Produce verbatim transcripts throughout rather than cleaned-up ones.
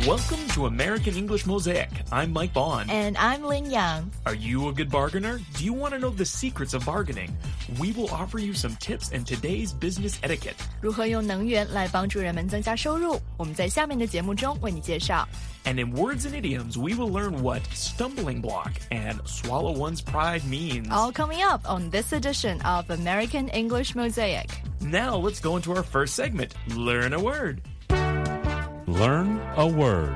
Welcome to American English Mosaic. I'm Mike Bond. And I'm Lin Yang. Are you a good bargainer? Do you want to know the secrets of bargaining? We will offer you some tips in today's business etiquette. 如何用能源来帮助人们增加收入？我们在下面的节目中为你介绍。 And in words and idioms, we will learn what stumbling block and swallow one's pride means. All coming up on this edition of American English Mosaic. Now let's go into our first segment, Learn a Word. Learn a word.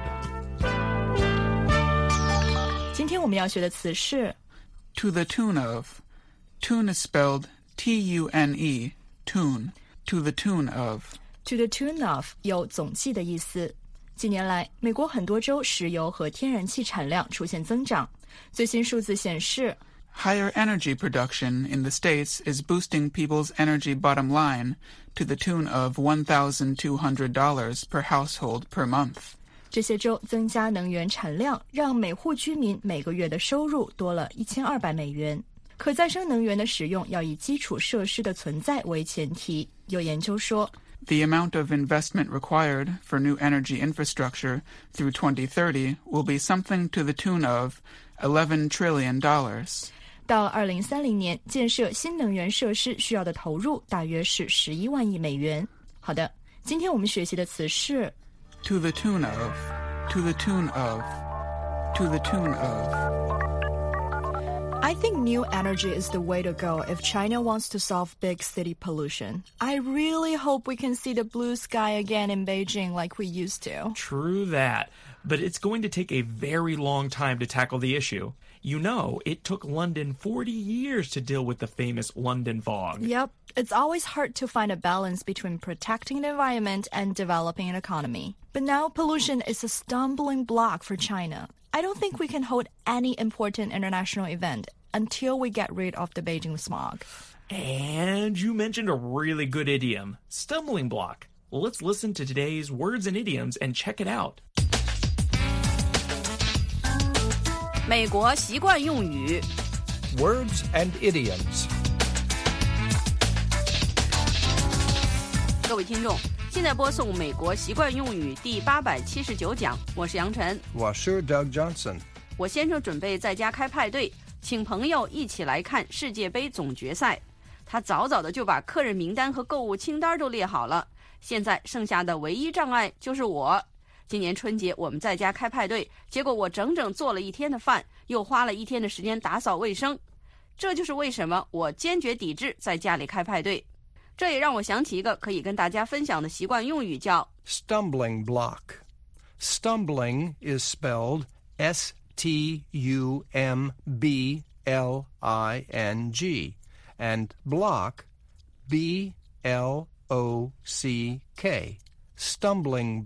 今天我们要学的词是 To the tune of. Tune is spelled T U N E, tune. To the tune of. To the tune of 有总计的意思。近年来，美国很多州石油和天然气产量出现增长。最新数字显示 Higher energy production in the States is boosting people's energy bottom line to the tune of one thousand two hundred dollars per household per month. 这些州增加能源产量，让每户居民每个月的收入多了一千二百美元。可再生能源的使用要以基础设施的存在为前提。有研究说 The amount of investment required for new energy infrastructure through twenty thirty will be something to the tune of eleven trillion dollars. 到二零三零年，建设新能源设施需要的投入大约是十一万亿美元。好的，今天我们学习的词是 To the tune of. To the tune of. To the tune of. I think new energy is the way to go if China wants to solve big city pollution. I really hope we can see the blue sky again in Beijing like we used to. True that, but it's going to take a very long time to tackle the issue. You know, it took London forty years to deal with the famous London fog. Yep, it's always hard to find a balance between protecting the environment and developing an economy. But now pollution is a stumbling block for China. I don't think we can hold any important international event until we get rid of the Beijing smog. And you mentioned a really good idiom, stumbling block. Let's listen to today's words and idioms and check it out. 美国习惯用语 Words and idioms. 各位听众，现在播送美国习惯用语第八百七十九讲，我是杨晨， 我是 Doug Johnson. 我先生准备在家开派对，请朋友一起来看世界杯总决赛。他早早的就把客人名单和购物清单都列好了，现在剩下的唯一障碍就是我。今年春节我们在家开派对，结果我整整做了一天的饭，又花了一天的时间打扫卫生。这就是为什么我坚决抵制在家里开派对。这也让我想起一个可以跟大家分享的习惯用语，叫 Stumbling block. Stumbling is spelled S T U M B L I N G, and block B L O C K. Stumbling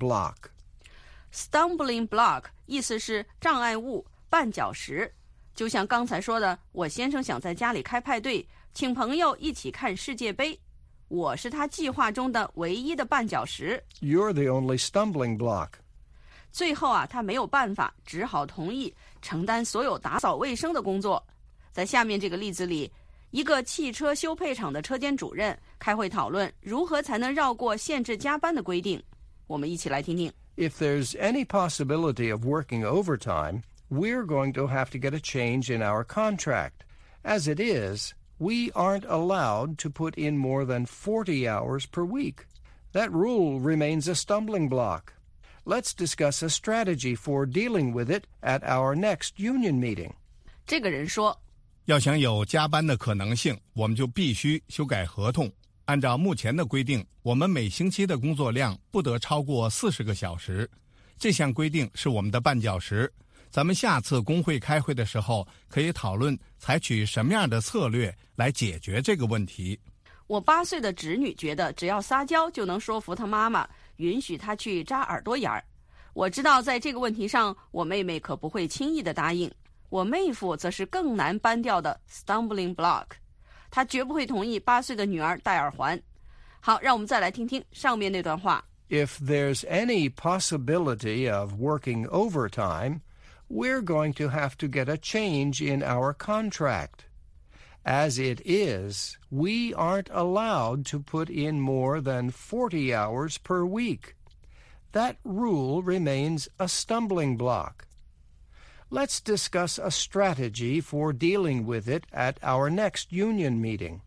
block.Stumbling block 意思是障碍物、绊脚石。就像刚才说的，我先生想在家里开派对，请朋友一起看世界杯。我是他计划中的唯一的绊脚石。 You're the only stumbling block. 最后啊，他没有办法，只好同意承担所有打扫卫生的工作。在下面这个例子里，一个汽车修配厂的车间主任开会讨论如何才能绕过限制加班的规定。我们一起来听听。 If there's any possibility of working overtime, we're going to have to get a change in our contract. As it is, we aren't allowed to put in more than forty hours per week. That rule remains a stumbling block. Let's discuss a strategy for dealing with it at our next union meeting. 这个人说， 要想有加班的可能性，我们就必须修改合同。按照目前的规定，我们每星期的工作量不得超过四十个小时。这项规定是我们的绊脚石。咱们下次工会开会的时候，可以讨论采取什么样的策略来解决这个问题。 我八岁的侄女觉得只要撒娇就能说服她妈妈，允许她去扎耳朵眼儿。我知道在这个问题上，我妹妹可不会轻易的答应。我妹夫则是更难搬掉的 stumbling block。他绝不会同意八岁的女儿戴耳环。好，让我们再来听听上面那段话。 If there's any possibility of working overtime, we're going to have to get a change in our contract. As it is, we aren't allowed to put in more than forty hours per week. that rule remains a stumbling block. Let's discuss a strategy for dealing with it at our next union meeting.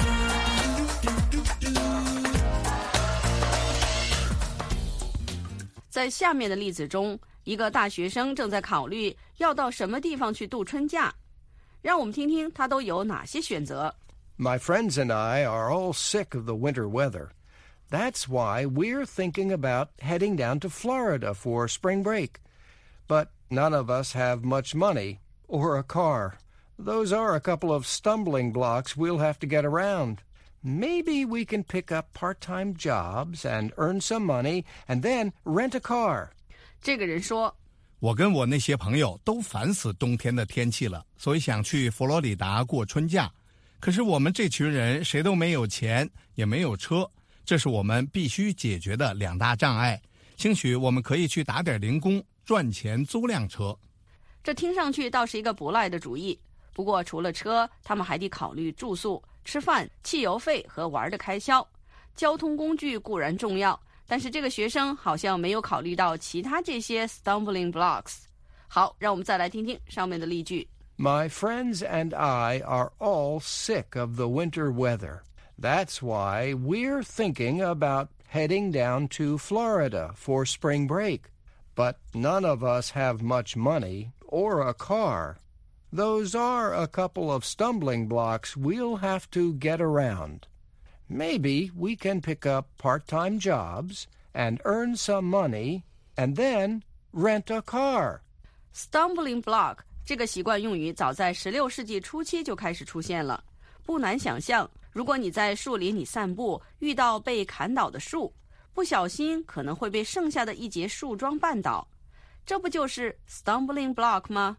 在下面的例子中，一个大学生正在考虑要到什么地方去度春假。让我们听听他都有哪些选择。 My friends and I are all sick of the winter weather. That's why we're thinking about heading down to Florida for spring break. But none of us have much money or a car. Those are a couple of stumbling blocks we'll have to get around. Maybe we can pick up part-time jobs and earn some money and then rent a car. 这个人说， 我跟我那些朋友都烦死冬天的天气了，所以想去佛罗里达过春假。可是我们这群人谁都没有钱，也没有车，这是我们必须解决的两大障碍。兴许我们可以去打点零工，赚钱租辆车。 这听上去倒是一个不赖的主意。不过除了车，他们还得考虑住宿、吃饭、汽油费和玩的开销。交通工具固然重要，但是这个学生好像没有考虑到其他这些 stumbling blocks。好，让我们再来听听上面的例句。 My friends and I are all sick of the winter weather. That's why we're thinking about heading down to Florida for spring break. But none of us have much money or a car. Those are a couple of stumbling blocks we'll have to get around. Maybe we can pick up part-time jobs and earn some money and then rent a car. Stumbling block 这个习惯用语早在十六世纪初期就开始出现了。不难想象，如果你在树林里散步，遇到被砍倒的树，不小心可能会被剩下的一截树桩绊倒，这不就是 stumbling block 吗？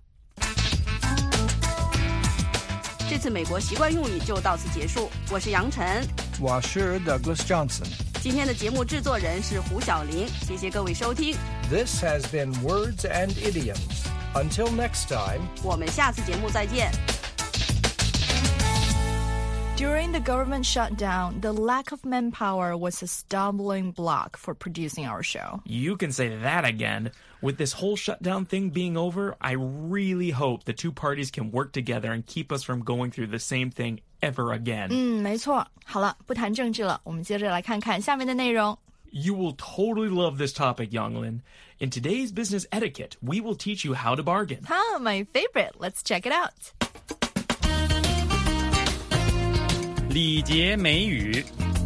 这次美国习惯用语就到此结束。我是杨晨， 我是 Douglas Johnson。 今天的节目制作人是胡小玲，谢谢各位收听。 This has been Words and Idioms. Until next time, 我们下次节目再见。 During the government shutdown, the lack of manpower was a stumbling block for producing our show. You can say that again. With this whole shutdown thing being over, I really hope the two parties can work together and keep us from going through the same thing ever again. 嗯，没错。好了，不谈政治了，我们接着来看看下面的内容。 You will totally love this topic, Younglin. In today's business etiquette, we will teach you how to bargain. Ah, my favorite. Let's check it out. 礼节美语。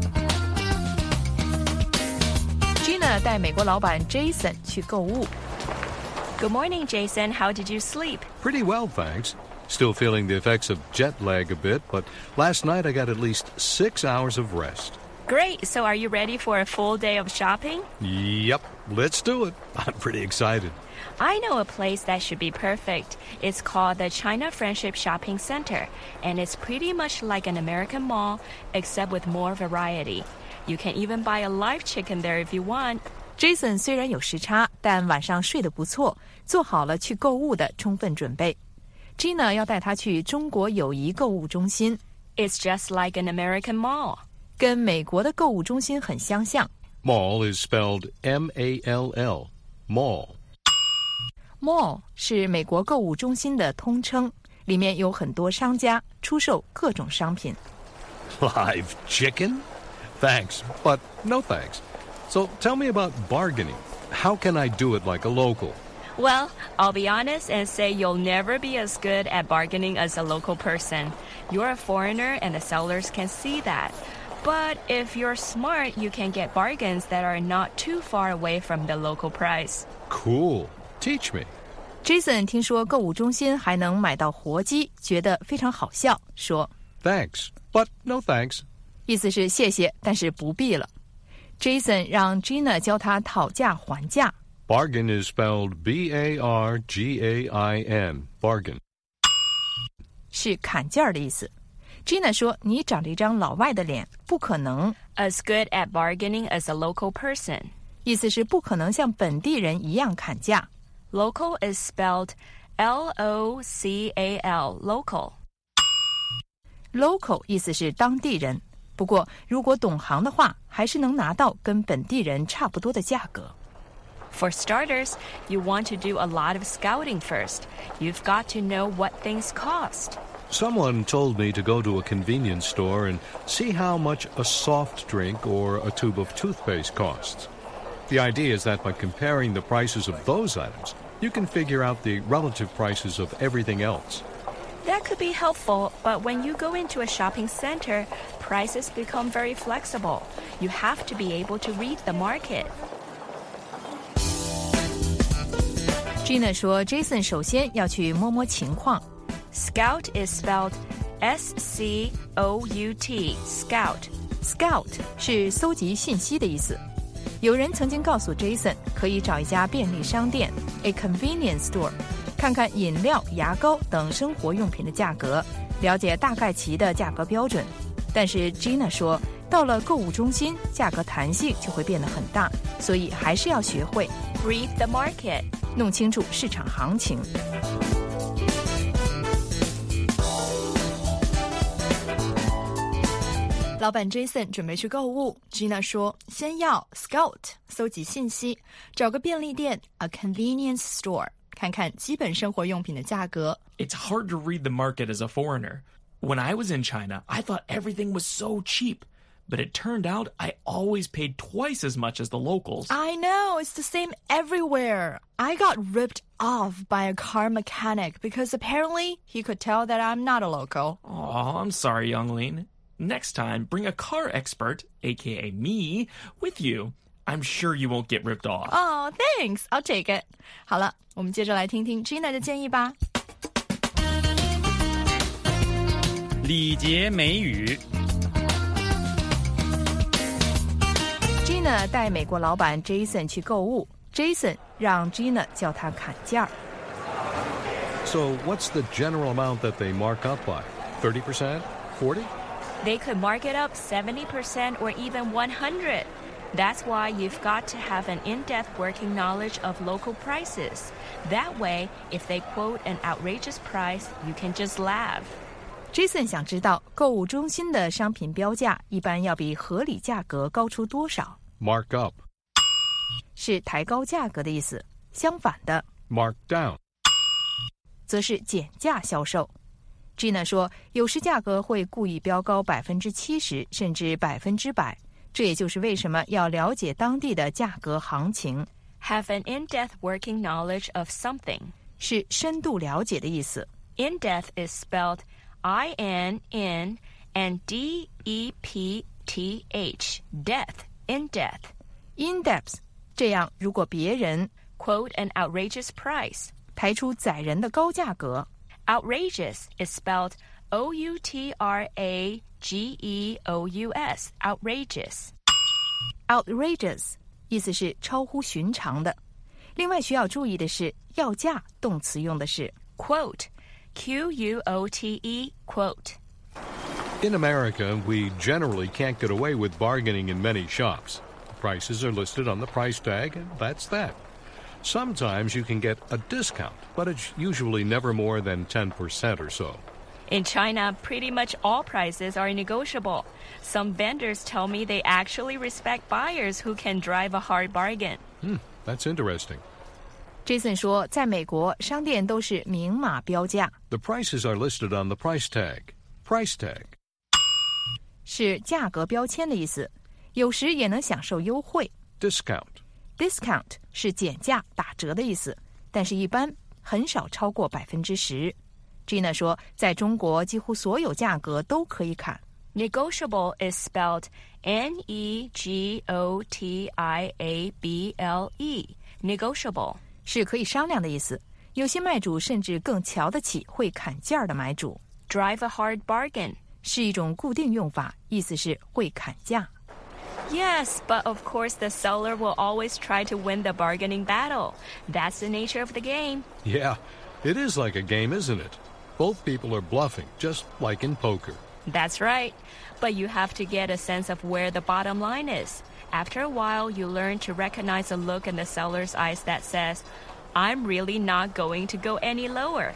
Gina 带美国老板 Jason 去购物。 Good morning, Jason. How did you sleep? Pretty well, thanks. Still feeling the effects of jet lag a bit, but last night I got at least six hours of rest. Great. So are you ready for a full day of shopping? Yep, let's do it. I'm pretty excited. I know a place that should be perfect. It's called the China Friendship Shopping Center, and it's pretty much like an American mall, except with more variety. You can even buy a live chicken there if you want. Jason 虽然有时差，但晚上睡得不错，做好了去购物的充分准备。Gina 要带他去中国友谊购物中心。 It's just like an American mall. 跟美国的购物中心很相像。 Mall is spelled M A L L. Mall. Mall 是美国购物中心的通称，里面有很多商家出售各种商品。 Live chicken? Thanks, but no thanks. So tell me about bargaining. How can I do it like a local? Well, I'll be honest and say you'll never be as good at bargaining as a local person. You're a foreigner and the sellers can see that. But if you're smart, you can get bargains that are not too far away from the local price. Cool. Teach me. Jason 听说购物中心还能买到活鸡，觉得非常好笑，说 Thanks, but no thanks. 意思是谢谢，但是不必了。Jason 让 Gina 教他讨价还价。 Bargain is spelled B A R G A I N. Bargain. 是砍价的意思。Gina 说你长着一张老外的脸，不可能 As good at bargaining as a local person. 意思是不可能像本地人一样砍价。 Local is spelled L O C A L. Local. Local 意思是当地人，不过如果懂行的话，还是能拿到跟本地人差不多的价格。 For starters, you want to do a lot of scouting first. You've got to know what things cost. Someone told me to go to a convenience store and see how much a soft drink or a tube of toothpaste costs. The idea is that by comparing the prices of those items, you can figure out the relative prices of everything else. That could be helpful, but when you go into a shopping center, prices become very flexible. You have to be able to read the market. Gina 说 Jason 首先要去摸摸情况。 Scout is spelled S C O U T, Scout. Scout 是搜集信息的意思。有人曾经告诉 Jason 可以找一家便利商店 a convenience store 看看饮料、牙膏等生活用品的价格，了解大概其的价格标准。但是 Gina 说到了购物中心，价格弹性就会变得很大，所以还是要学会 read the market， 弄清楚市场行情。老板 Jason 准备去购物 Gina 说先要 Scout 搜集信息，找个便利店 a convenience store 看看基本生活用品的价格。 It's hard to read the market as a foreigner. When I was in China, I thought everything was so cheap. But it turned out I always paid twice as much as the locals. I know, it's the same everywhere. I got ripped off by a car mechanic because apparently he could tell that I'm not a local. Oh, I'm sorry, Youngling. Next time, bring a car expert, aka me, with you. I'm sure you won't get ripped off. Oh, thanks. I'll take it. 好了，我们接着来听听 Gina 的建议吧。 礼节美语。 Gina 带美国老板 Jason 去购物 ，Jason 让 Gina 叫他砍价。 So what's the general amount that they mark up by? thirty percent? forty? They could mark it up seventy percent or even one hundred. That's why you've got to have an in-depth working knowledge of local prices. That way, if they quote an outrageous price, you can just laugh. Jason 想知道购物中心的商品标价一般要比合理价格高出多少。 Mark up 是抬高价格的意思，相反的 Mark down 则是减价销售。Gina 说，有时价格会故意标高百分之七十，甚至百分之百。这也就是为什么要了解当地的价格行情。 Have an in-depth working knowledge of something 是深度了解的意思。 In-depth is spelled I N N and D E P T H, depth, in-depth. In-depth 这样，如果别人 quote an outrageous price 抬出宰人的高价格。 Outrageous is spelled O U T R A G E O U S, outrageous. Outrageous 意思是超乎寻常的。另外需要注意的是，要价动词用的是 quote, Q U O T E, quote. In America, we generally can't get away with bargaining in many shops. The prices are listed on the price tag, and that's that. Sometimes you can get a discount, but it's usually never more than ten percent or so. In China, pretty much all prices are negotiable. Some vendors tell me they actually respect buyers who can drive a hard bargain. Hmm, that's interesting. Jason 说，在美国，商店都是明码标价。 The prices are listed on the price tag. Price tag 是价格标签的意思，有时也能享受优惠。 Discount Discount 是减价、打折的意思，但是一般很少超过百分之十。Gina 说，在中国几乎所有价格都可以砍。 Negotiable is spelled N E G O T I A B L E. Negotiable 是可以商量的意思。有些卖主甚至更瞧得起会砍价的买主。 Drive a hard bargain 是一种固定用法，意思是会砍价。 Yes, but of course the seller will always try to win the bargaining battle. That's the nature of the game. Yeah, it is like a game, isn't it? Both people are bluffing, just like in poker. That's right. But you have to get a sense of where the bottom line is. After a while, you learn to recognize a look in the seller's eyes that says, I'm really not going to go any lower.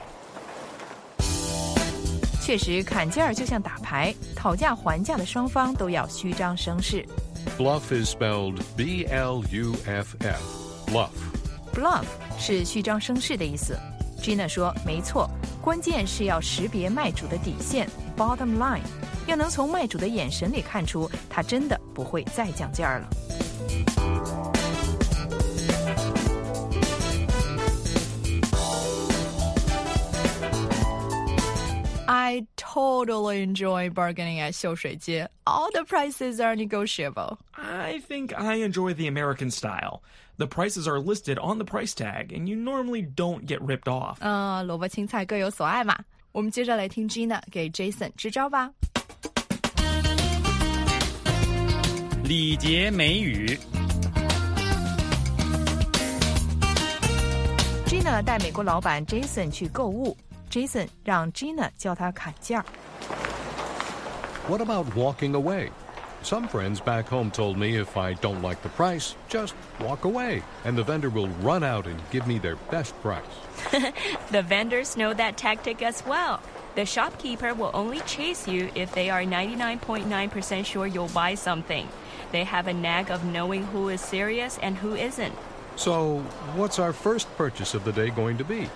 确实，砍价就像打牌，讨价还价的双方都要虚张声势。 Bluff is spelled B L U F F. bluff. Bluff 是虚张声势的意思。Gina 说，没错，关键是要识别卖主的底线 bottom line， 要能从卖主的眼神里看出他真的不会再降价了。 I totally enjoy bargaining at 秀水街. All the prices are negotiable. I think I enjoy the American style. The prices are listed on the price tag, and you normally don't get ripped off. 嗯，萝卜青菜各有所爱嘛。我们接着来听 Gina 给 Jason 支招吧。 礼节美语。 Gina 带美国老板 Jason 去购物。Jason 让 Gina 教他砍价。 What about walking away? Some friends back home told me if I don't like the price, just walk away, and the vendor will run out and give me their best price. The vendors know that tactic as well. The shopkeeper will only chase you if they are ninety-nine point nine percent sure you'll buy something. They have a knack of knowing who is serious and who isn't. So, what's our first purchase of the day going to be?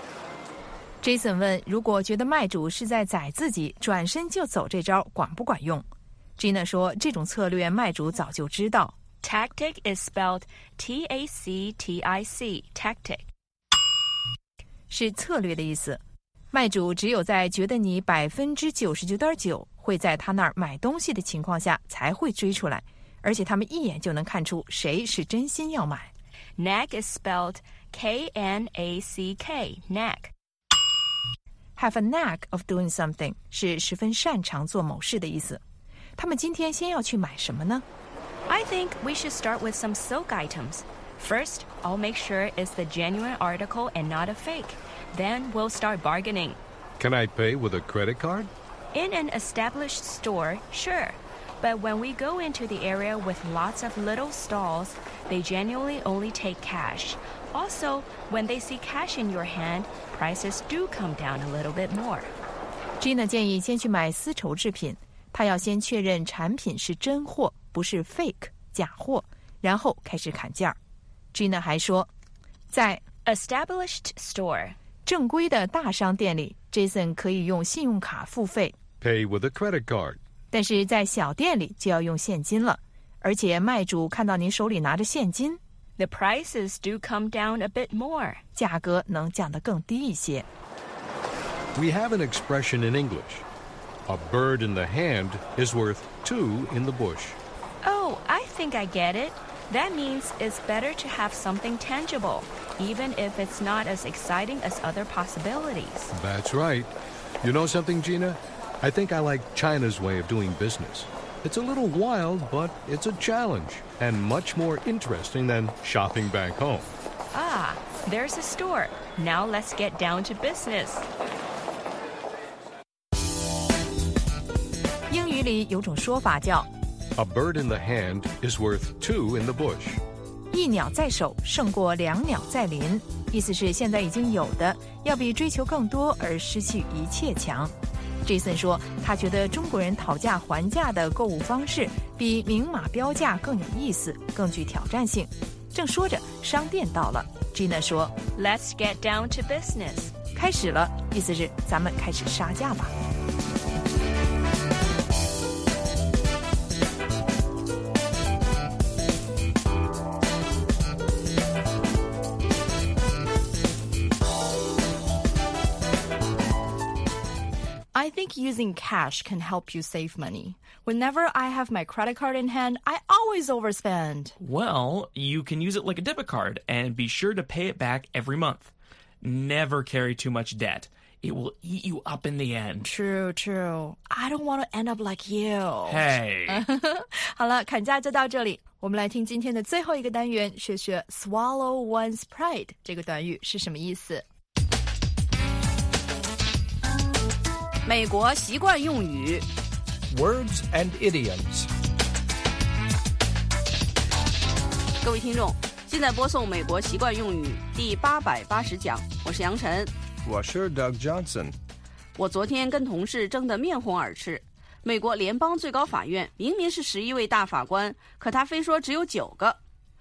Jason 问，如果觉得卖主是在宰自己，转身就走这招管不管用？ Gina 说，这种策略卖主早就知道。 Tactic is spelled T A C T I C, tactic. 是策略的意思。卖主只有在觉得你百分之九十九点九会在他那儿买东西的情况下才会追出来，而且他们一眼就能看出谁是真心要买。 Knack is spelled K N A C K, knack.Have a knack of doing something 是十分擅长做某事的意思。他们今天先要去买什么呢？ I think we should start with some silk items. First, I'll make sure it's the genuine article and not a fake. Then we'll start bargaining. Can I pay with a credit card? In an established store, sure. But when we go into the area with lots of little stalls, they genuinely only take cash.Also, when they see cash in your hand, prices do come down a little bit more. Gina 建议先去买丝绸制品，她要先确认产品是真货，不是 fake 假货，然后开始砍价。Gina 还说，在 established store 正规的大商店里 ，Jason 可以用信用卡付费 ，pay with a credit card。 但是在小店里就要用现金了，而且卖主看到您手里拿着现金。 The prices do come down a bit more. 价格能降得更低一些。 We have an expression in English. A bird in the hand is worth two in the bush. Oh, I think I get it. That means it's better to have something tangible, even if it's not as exciting as other possibilities. That's right. You know something, Gina? I think I like China's way of doing business.It's a little wild, but it's a challenge, and much more interesting than shopping back home. Ah, there's a store. Now let's get down to business. 英语里有种说法叫 A bird in the hand is worth two in the bush. 一鸟在手胜过两鸟在林，意思是现在已经有的要比追求更多而失去一切强。Jason 说，他觉得中国人讨价还价的购物方式比明码标价更有意思，更具挑战性。正说着，商店到了 ，Gina 说 ，Let's get down to business. 开始了，意思是咱们开始杀价吧。 I think using cash can help you save money. Whenever I have my credit card in hand, I always overspend. Well, you can use it like a debit card and be sure to pay it back every month. Never carry too much debt. It will eat you up in the end. True, true. I don't want to end up like you. Hey. 好了，砍价就到这里。我们来听今天的最后一个单元，学学 swallow one's pride 这个短语是什么意思。 美国习惯用语 Words and idioms. 各位听众，现在播送美国习惯用语第八百八十讲，我是杨晨， 我是 Doug Johnson。 我昨天跟同事争得面红耳赤。美国联邦最高法院明明是十一位大法官，可他非说只有九个。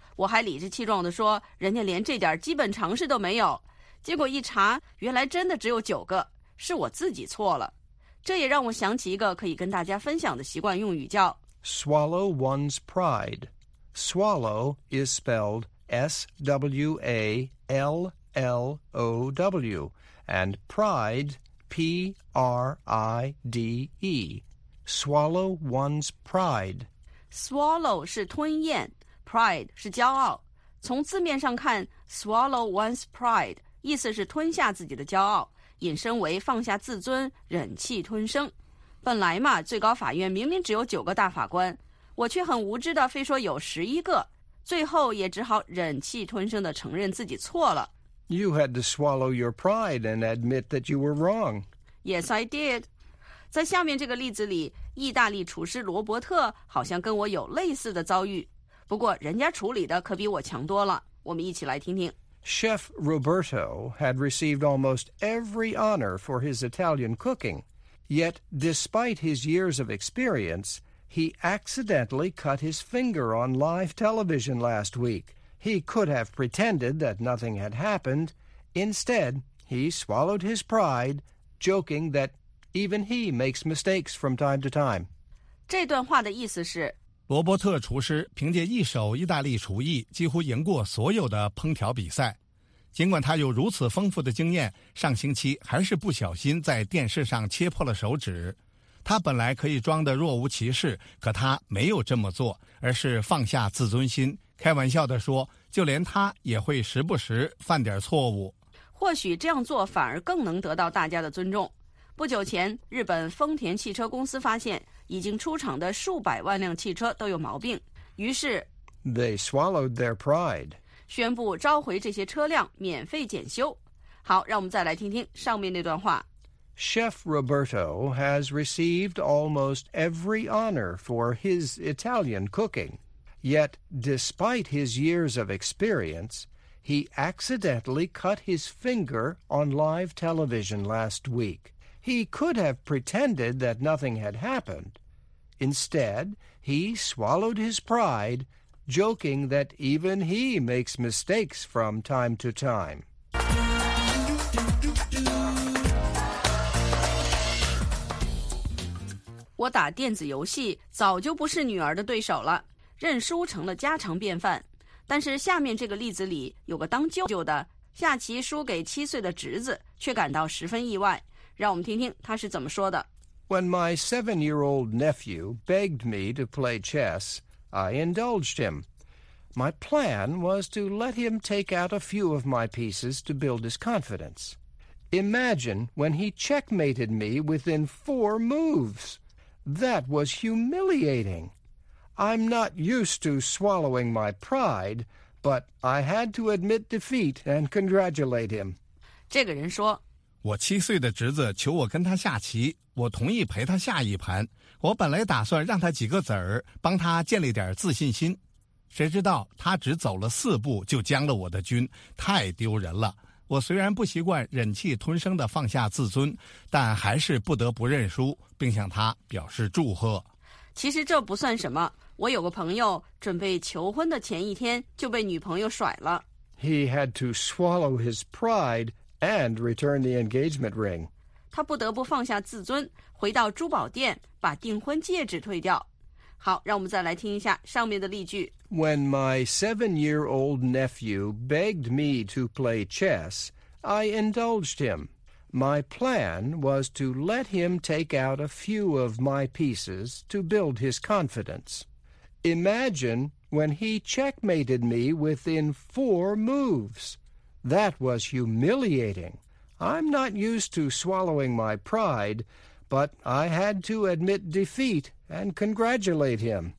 我还理直气壮地说人家连这点基本常识都没有，结果一查原来真的只有九个，是我自己错了。这也让我想起一个可以跟大家分享的习惯用语，叫 swallow one's pride. Swallow is spelled S W A L L O W and pride P R I D E. Swallow one's pride. Swallow 是吞咽， pride 是骄傲。从字面上看 swallow one's pride 意思是吞下自己的骄傲，引申为放下自尊，忍气吞声。本来嘛，最高法院明明只有九个大法官，我却很无知的非说有十一个，最后也只好忍气吞声的承认自己错了。 You had to swallow your pride and admit that you were wrong. Yes, I did. 在下面这个例子里，意大利厨师罗伯特好像跟我有类似的遭遇，不过人家处理的可比我强多了。我们一起来听听。 Chef Roberto had received almost every honor for his Italian cooking, yet despite his years of experience, he accidentally cut his finger on live television last week. He could have pretended that nothing had happened. Instead, he swallowed his pride, joking that even he makes mistakes from time to time. 这段话的意思是， 罗伯特厨师凭借一手意大利厨艺，几乎赢过所有的烹调比赛。尽管他有如此丰富的经验，上星期还是不小心在电视上切破了手指。他本来可以装得若无其事，可他没有这么做，而是放下自尊心，开玩笑地说，就连他也会时不时犯点错误。 或许这样做反而更能得到大家的尊重。不久前，日本丰田汽车公司发现已经出厂的数百万辆汽车都有毛病，于是 They swallowed their pride. 宣布召回这些车辆免费检修。好，让我们再来听听上面那段话。 Chef Roberto has received almost every honor for his Italian cooking, yet despite his years of experience, he accidentally cut his finger on live television last week. He could have pretended that nothing had happened. Instead, he swallowed his pride, joking that even he makes mistakes from time to time. 我打电子游戏早就不是女儿的对手了，认输成了家常便饭。但是下面这个例子里有个当舅舅的，下棋输给七岁的侄子，却感到十分意外。让我们听听他是怎么说的。 When my seven-year-old nephew begged me to play chess, I indulged him. My plan was to let him take out a few of my pieces to build his confidence. Imagine when he checkmated me within four moves. That was humiliating. I'm not used to swallowing my pride, but I had to admit defeat and congratulate him. 这个人说， 我七岁的侄子求我跟他下棋，我同意陪他下一盘。我本来打算让他几个子儿，帮他建立点自信心。谁知道他只走了四步就将了我的军，太丢人了。我虽然不习惯忍气吞声地放下自尊，但还是不得不认输，并向他表示祝贺。 其实这不算什么，我有个朋友准备求婚的前一天就被女朋友甩了。 He had to swallow his pride and return the engagement ring. 他不得不放下自尊，回到珠宝店把订婚戒指退掉。好，让我们再来听一下上面的例句。 When my seven-year-old nephew begged me to play chess, I indulged him. My plan was to let him take out a few of my pieces to build his confidence. Imagine when he checkmated me within four moves. That was humiliating. I'm not used to swallowing my pride, but I had to admit defeat and congratulate him.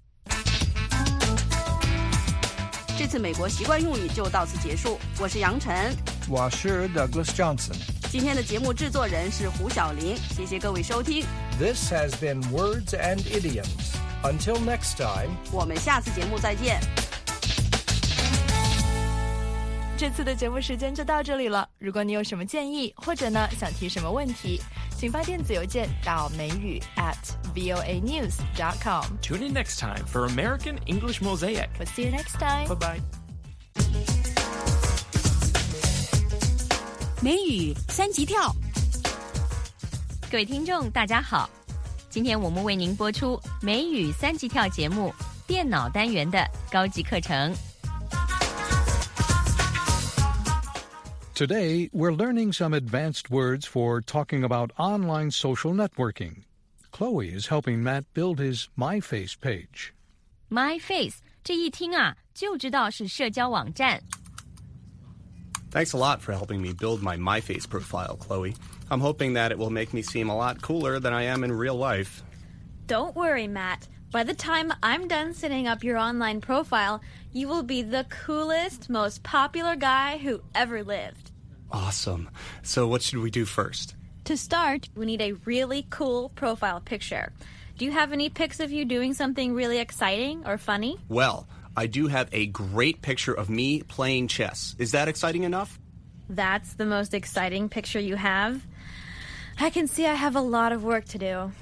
这次美国习惯用语就到此结束。我是杨晨， 我是 Douglas Johnson。 今天的节目制作人是胡小玲，谢谢各位收听。 This has been Words and Idioms. Until next time, 我们下次节目再见。 这次的节目时间就到这里了。如果你有什么建议，或者呢想提什么问题， 请发电子邮件到美语 at voa news dot com. Tune in next time for American English Mosaic. We'll see you next time. Bye-bye. 美语三级跳， 各位听众大家好，今天我们为您播出美语三级跳节目电脑单元的高级课程。 Today, we're learning some advanced words for talking about online social networking. Chloe is helping Matt build his MyFace page. MyFace 这一听啊，就知道是社交网站。 Thanks a lot for helping me build my MyFace profile, Chloe. I'm hoping that it will make me seem a lot cooler than I am in real life. Don't worry, Matt. By the time I'm done setting up your online profile, you will be the coolest, most popular guy who ever lived. Awesome. So what should we do first? To start, we need a really cool profile picture. Do you have any pics of you doing something really exciting or funny? Well, I do have a great picture of me playing chess. Is that exciting enough? That's the most exciting picture you have? I can see I have a lot of work to do.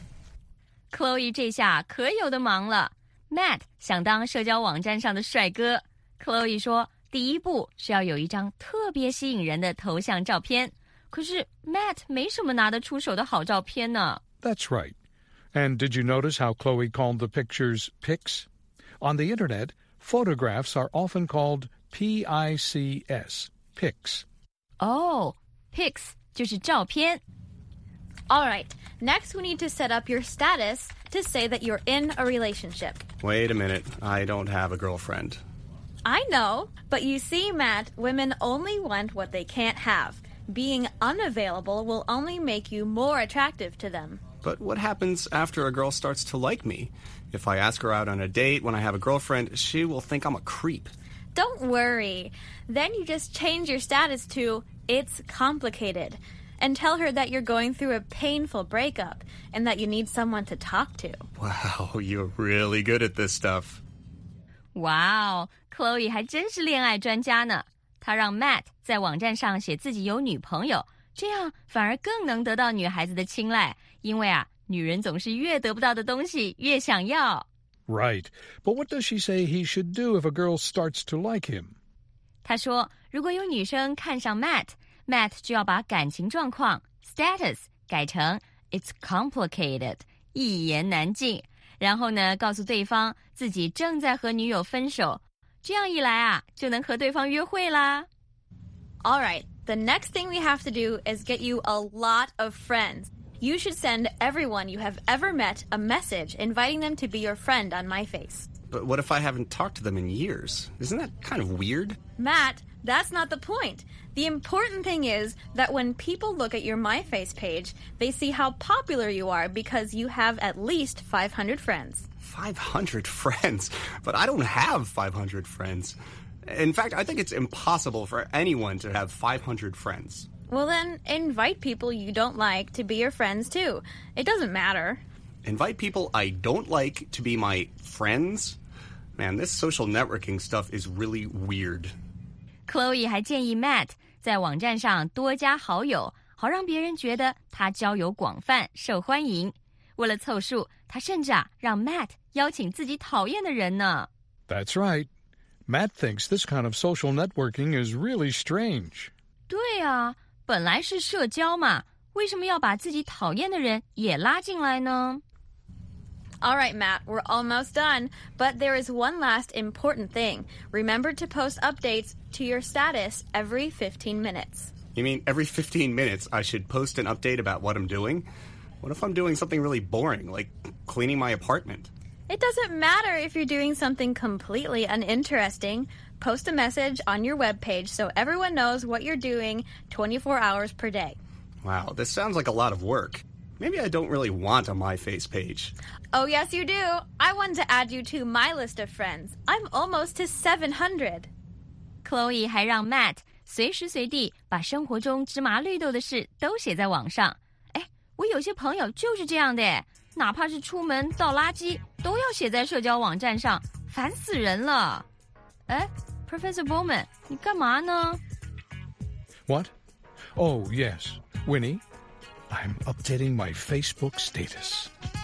Chloe 这下可有的忙了。Matt 想当社交网站上的帅哥。Chloe 说，第一步是要有一张特别吸引人的头像照片。可是 Matt 没什么拿得出手的好照片呢。 That's right. And did you notice how Chloe called the pictures pics? On the internet, photographs are often called P I C S, pics. Oh, pics 就是照片。 All right, next we need to set up your status to say that you're in a relationship. Wait a minute. I don't have a girlfriend. I know, but you see, Matt, women only want what they can't have. Being unavailable will only make you more attractive to them. But what happens after a girl starts to like me? If I ask her out on a date when I have a girlfriend, she will think I'm a creep. Don't worry. Then you just change your status to, it's complicated. And tell her that you're going through a painful breakup and that you need someone to talk to. Wow, you're really good at this stuff. Wow, Chloe 还真是恋爱专家呢。她让 Matt 在网站上写自己有女朋友，这样反而更能得到女孩子的青睐，因为啊，女人总是越得不到的东西越想要。 Right, but what does she say he should do if a girl starts to like him? 她说，如果有女生看上 Matt，Matt 就要把感情状况 status 改成 it's complicated 一言难尽，然后呢告诉对方自己正在和女友分手，这样一来啊就能和对方约会啦。 All right, the next thing we have to do is get you a lot of friends. You should send everyone you have ever met a message inviting them to be your friend on MyFace. But what if I haven't talked to them in years? Isn't that kind of weird? Matt, that's not the point. The important thing is that when people look at your MyFace page, they see how popular you are because you have at least five hundred friends. five hundred friends? But I don't have five hundred friends. In fact, I think it's impossible for anyone to have five hundred friends. Well, then invite people you don't like to be your friends too. It doesn't matter. Invite people I don't like to be my friends? Man, this social networking stuff is really weird. Chloe 还建议 Matt 在网站上多加好友，好让别人觉得他交友广泛，受欢迎。为了凑数，他甚至啊让 Matt 邀请自己讨厌的人呢。 That's right. Matt thinks this kind of social networking is really strange. 对啊，本来是社交嘛，为什么要把自己讨厌的人也拉进来呢？ All right, Matt, we're almost done, but there is one last important thing. Remember to post updates to your status every fifteen minutes. You mean every fifteen minutes I should post an update about what I'm doing? What if I'm doing something really boring, like cleaning my apartment? It doesn't matter if you're doing something completely uninteresting. Post a message on your webpage so everyone knows what you're doing twenty-four hours per day. Wow, this sounds like a lot of work. Maybe I don't really want a MyFace page. Oh, yes, you do. I want to add you to my list of friends. I'm almost to seven hundred. Chloe 还让 Matt 随时随地把生活中芝麻绿豆的事都写在网上。哎，我有些朋友就是这样的耶，哪怕是出门倒垃圾都要写在社交网站上，烦死人了。哎 Professor Bowman, 你干嘛呢？ What? Oh, yes. Winnie, I'm updating my Facebook status.